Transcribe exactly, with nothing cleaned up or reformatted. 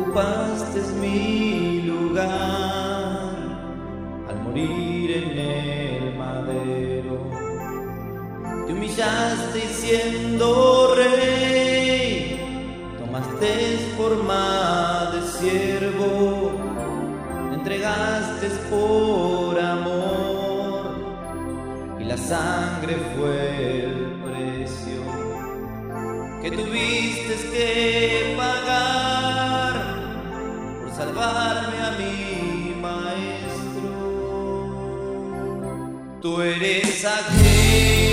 ocupaste mi lugar al morir en el madero. Te humillaste y siendo rey, tomaste forma de siervo, te entregaste por amor y la sangre fue el precio que tuviste que pagar por salvarme a mi maestro. Tú eres aquel